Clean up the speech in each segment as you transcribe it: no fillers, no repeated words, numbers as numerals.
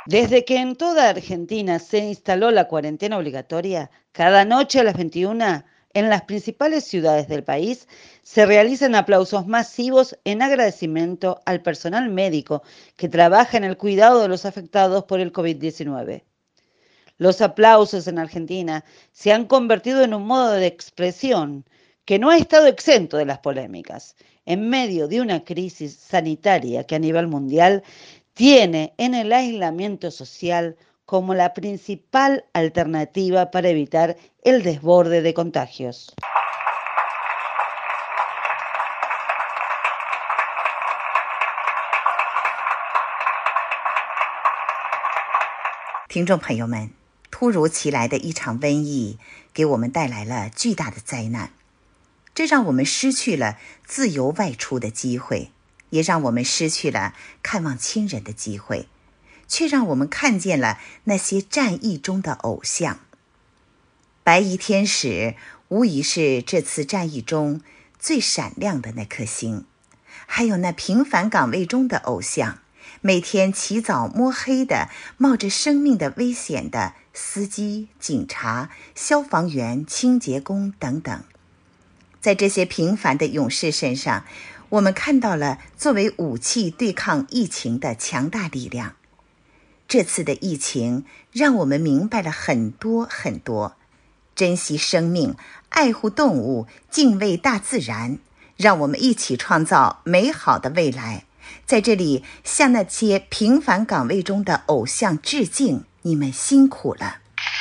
Desde que en toda Argentina se instaló la cuarentena obligatoria, cada noche a las 21, en las principales ciudades del país, se realizan aplausos masivos en agradecimiento al personal médico que trabaja en el cuidado de los afectados por el COVID-19. Los aplausos en Argentina se han convertido en un modo de expresión que no ha estado exento de las polémicas, en medio de una crisis sanitaria que a nivel mundial tiene en el aislamiento social como la principal alternativa para evitar el desborde de contagios. 听众朋友们，突如其来的一场瘟疫给我们带来了巨大的灾难，这让我们失去了自由外出的机会，也让我们失去了看望亲人的机会，却让我们看见了那些战役中的偶像。白衣天使无疑是这次战役中最闪亮的那颗星，还有那平凡岗位中的偶像，每天起早摸黑的冒着生命的危险的司机、警察、消防员、清洁工等等。在这些平凡的勇士身上，我们看到了作为武器对抗疫情的强大力量。这次的疫情让我们明白了很多很多，珍惜生命，爱护动物，敬畏大自然，让我们一起创造美好的未来。在这里向那些平凡岗位中的偶像致敬，你们辛苦了。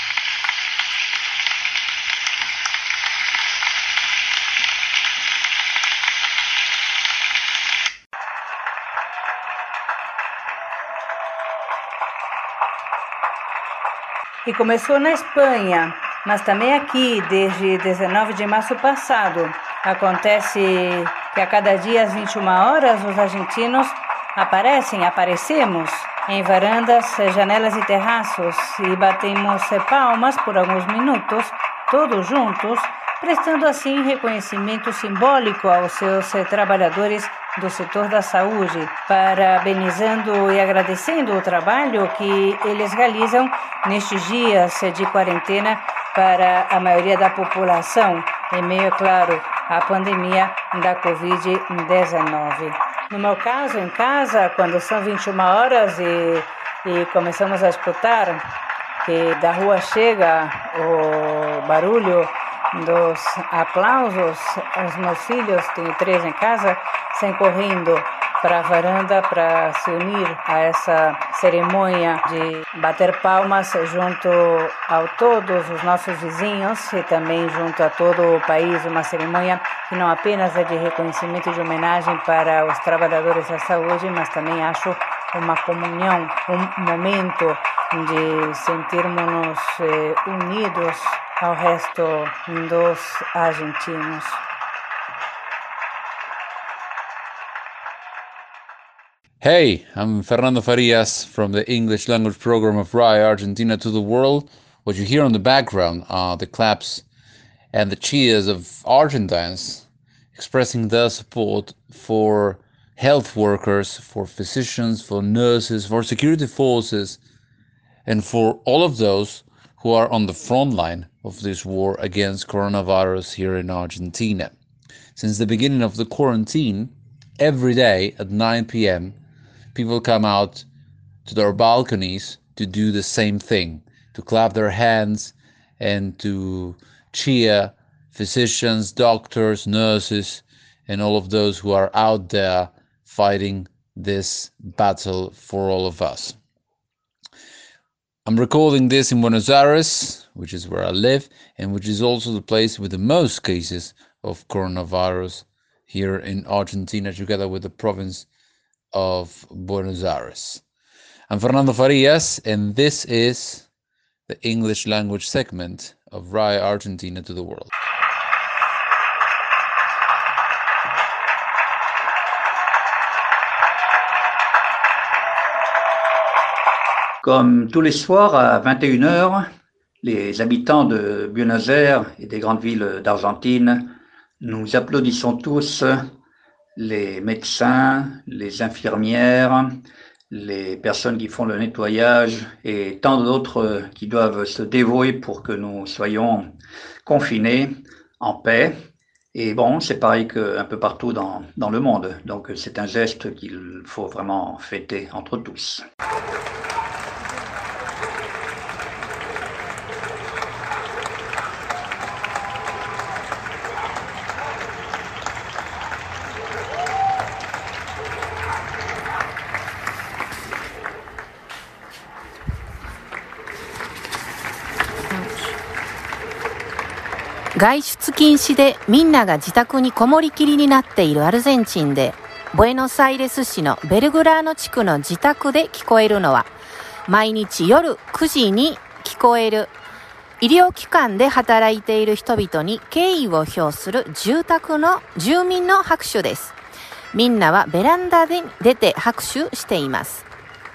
E começou na Espanha, mas também aqui, desde 19 de março passado. Acontece que a cada dia às 21 horas os argentinos aparecemos em varandas, janelas e terraços e batemos palmas por alguns minutos, todos juntos, prestando assim reconhecimento simbólico aos seus trabalhadores do setor da saúde, parabenizando e agradecendo o trabalho que eles realizam nestes dias de quarentena para a maioria da população, em meio, claro, à pandemia da Covid-19. No meu caso, em casa, quando são 21 horas e começamos a escutar que da rua chega o barulho dos aplausos, os meus filhos, tenho 3 em casa, saem correndo para a varanda para se unir a essa cerimônia de bater palmas junto a todos os nossos vizinhos e também junto a todo o país, uma cerimônia que não apenas é de reconhecimento e de homenagem para os trabalhadores da saúde, mas também acho uma comunhão, um momento de sentirmos-nos unidos ao resto dos argentinos. Hey, I'm Fernando Farias from the English language program of RAI Argentina to the World. What you hear on the background are the claps and the cheers of Argentines expressing their support for health workers, for physicians, for nurses, for security forces, and for all of those who are on the front line of this war against coronavirus here in Argentina. Since the beginning of the quarantine, every day at 9 p.m., people come out to their balconies to do the same thing, to clap their hands and to cheer physicians, doctors, nurses, and all of those who are out there fighting this battle for all of us. I'm recording this in Buenos Aires, which is where I live, and which is also the place with the most cases of coronavirus here in Argentina, together with the province of Buenos Aires. I'm Fernando Farias, and this is the English language segment of RAI Argentina to the World. Comme tous les soirs à 21 heures, les habitants de Buenos Aires et des grandes villes d'Argentine, nous applaudissons tous les médecins, les infirmières, les personnes qui font le nettoyage et tant d'autres qui doivent se dévouer pour que nous soyons confinés en paix. Et bon, c'est pareil qu'un peu partout dans le monde. Donc c'est un geste qu'il faut vraiment fêter entre tous. 外出禁止でみんなが自宅にこもりきりになっているアルゼンチンで、ブエノスアイレス市のベルグラーノ地区の自宅で聞こえるのは、毎日夜9時に聞こえる医療機関で働いている人々に敬意を表する住民の拍手です。みんなはベランダで出て拍手しています。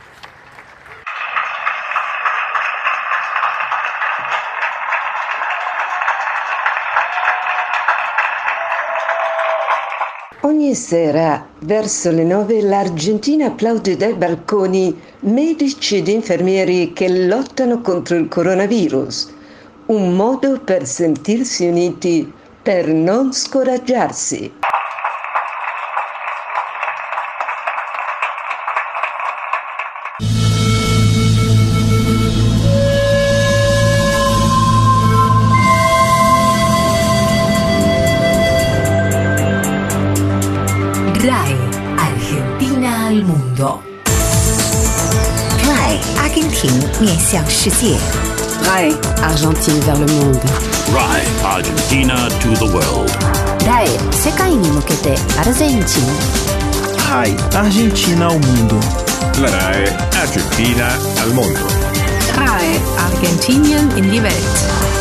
Ogni sera, verso le 9, l'Argentina applaude dai balconi medici ed infermieri che lottano contro il coronavirus. Un modo per sentirsi uniti, per non scoraggiarsi. RAI Argentina al mondo. RAI 阿根廷面向世界。 RAI Argentine vers le monde. RAI Argentina to the world. RAI 世界に向けてアルゼンチン。 RAI Argentina al mundo. La RAI Argentina al mondo. RAI Argentinien in die Welt.